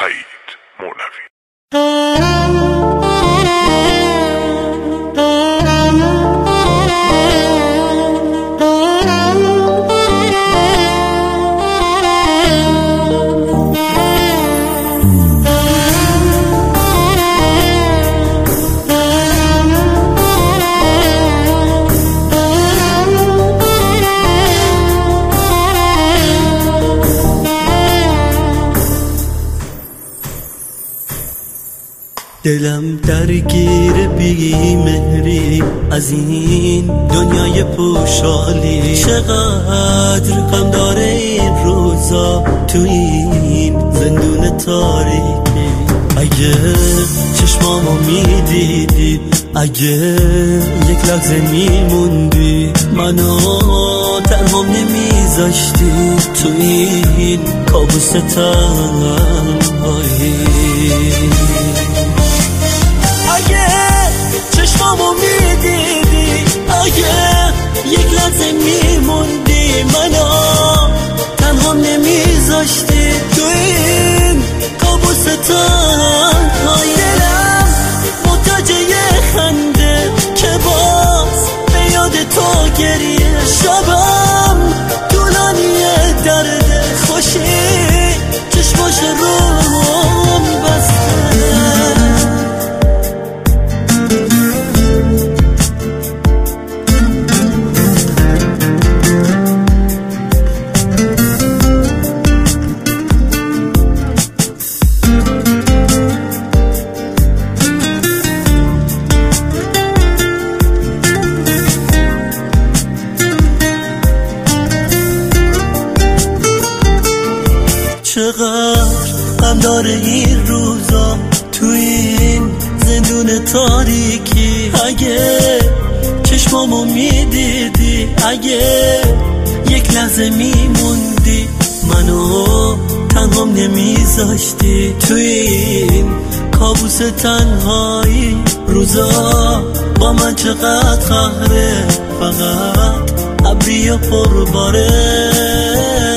سعید مولوی. دلم درگیر بی مهری از این دنیای پوشالی، چقدر غم داره این روزا تو این زندون تاریکی. اگه چشمامو میدیدی، اگه یک لحظه میموندی، منو تنها نمیذاشتی تو این کابوس تنهایی. اگه چشمامو میدیدی، اگه یک لحظه میموندی، منو تنها نمیذاشتی تو این کابوس تنهایی. دلم محتاج یه خنده که باز به یاد تو گریه، شبم طولانیه درد خوشی چشماش روم بسته. چقدر غم داره این روزا تو این زندون تاریکی. اگه چشمامو میدیدی، اگه یک لحظه میموندی، منو تنهام نمیذاشتی تو این کابوس تنهایی. روزا با من چقدر قهره، فقط ابری پرباره.